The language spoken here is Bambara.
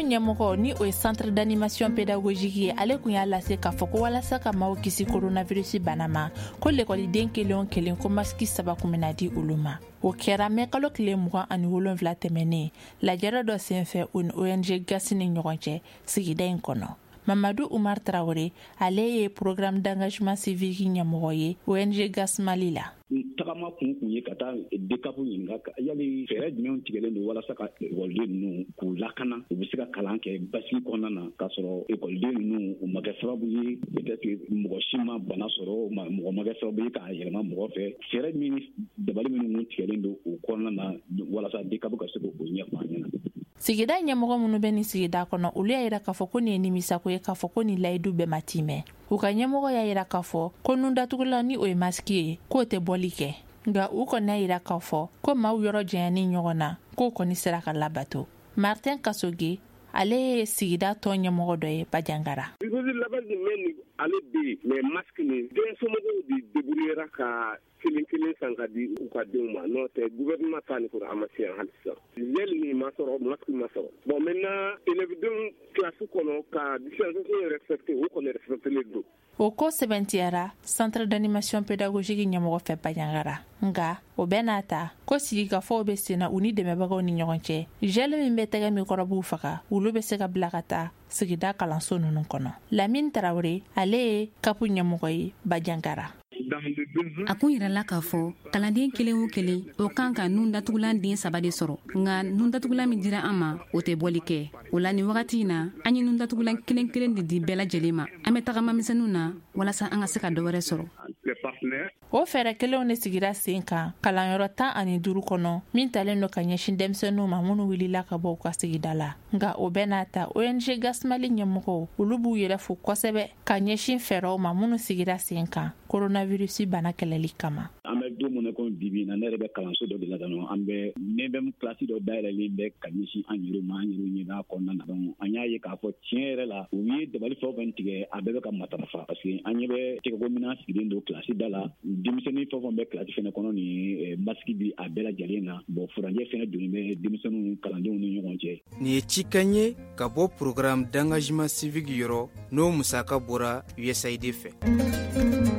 ɲɛmɔgɔ ni o ye centre d'animation pédagogique ye ale kun y'a lase k'a fɔ ko walasa ka maaw kisi coronavirus bana ma ko l'écoliden kelen o kelen ko masiki 3 kun bɛna di olu ma. O kɛra mɛ kalo tile 27 tɛmɛnen lajɛrɛ dɔ senfɛ ONG GAS ni ɲɔgɔn cɛ sigida in kɔnɔ. Mamadou Oumar Traoré ale ye programme d'engagement civique ɲɛmɔgɔ ye ONG GAS Mali la. Tagama kun ye ka taa dekapu ɲininka yali fɛɛrɛ jumɛnw tigɛlen don walasa ka ekɔliden ninnu k'u lakana u bɛ se ka kalan kɛ basigi kɔnɔna na k'a sɔrɔ ekɔliden ninnu u ma kɛ sababu ye peut-être mɔgɔ si ma bana sɔrɔ mɔgɔ ma kɛ sababu ye k'a yɛlɛma mɔgɔ fɛ fɛɛrɛ min dabali minnu tigɛlen don o kɔnɔna na walasa dekapu ka se k'o ɲɛfɔ an ɲɛna. Sigida ɲɛmɔgɔ minnu bɛ ni sigida kɔnɔ olu y'a yira k'a fɔ ko nin ye nimisako ye k'a fɔ ko ni layidu bɛɛ ma timɛ. U ka ɲɛmɔgɔ y'a yira k'a fɔ ko nun datugulan ni o ye masiki ye k'o tɛ bɔli kɛ. Nga u kɔni y'a yira k'a fɔ ko maaw yɔrɔ janyani ɲɔgɔn na k'o kɔni sera ka labato. Martin Kasoge ale ye sigida tɔn ɲɛmɔgɔ dɔ ye Bajangara. Ale bɛ mais masque ni den somɔgɔw de débrouillera ka kelen san ka di u ka denw ma n'o tɛ gouvernement ta ni pour amasiya halisa gel ni ma sɔrɔ masque ma sɔrɔ bon maintenant élèvedenw classe kɔnɔ ka distanciation respecté o kɔni respecté don. O ko sɛbɛntiyara centre d'animation pédagogique ɲɛmɔgɔ fɛ Bajangara nga o bɛɛ n'a ta ko sigikafɔw bɛ senna u ni dɛmɛbagaw ni ɲɔgɔn cɛ gel min bɛ tɛgɛ mikɔrɔbuw faga olu bɛ se ka bila ka taa sigida kalanso ninnu kɔnɔ. Lamine Traoré ale ye kapu ɲɛmɔgɔ ye Bajangara. A kun yirala k'a fɔ kalanden kelen o kelen o kan ka nun datugulan den 3 de sɔrɔ nka nun datugulan min dira an ma o tɛ bɔli kɛ. O la ni wagati in na an ye nun datugulan kelen kelen de di bɛɛ lajɛlen ma an bɛ tagama misɛnninw na walasa an ka se ka dɔwɛrɛ sɔrɔ. O fɛɛrɛ kelenw de sigira sen kan kalanyɔrɔ 15 kɔnɔ min talen do ka ɲɛsin denmisɛnninw ma minnu wulila ka bɔ u ka sigida la. Nga o bɛɛ n'a ta ONG GAS Mali ɲɛmɔgɔw olu b'u yɛrɛ fo kosɛbɛ ka ɲɛsin fɛɛrɛw ma minnu sigira sen kan coronavirus bana kɛlɛli kama. An bɛ don mun ko bibi na ne yɛrɛ bɛ kalanso dɔ de la dɔrɔn an bɛ même classe dɔ dayɛlɛlen bɛ ka ɲɛsin an yɛrɛ ma an yɛrɛ ɲɛna kɔnɔna na donc an y'a ye k'a fɔ tiɲɛ yɛrɛ la u ye dabali fɛn o fɛn tigɛ a bɛɛ bɛ ka matarafa parce que an ɲɛ bɛ tɛgɛko minɛn sigilen don classe da la denmisɛnnin fɛn o fɛn bɛ classe fɛnɛ kɔnɔ ni masque bi a bɛɛ lajɛlen na bon furanjɛ fɛnɛ donnen bɛ denmisɛnninw kalandenw ni ɲɔgɔn cɛ. Nin ye cikan ye ka bɔ programme d'engagement civique yɔrɔ n'o musaka bɔra USAID fɛ.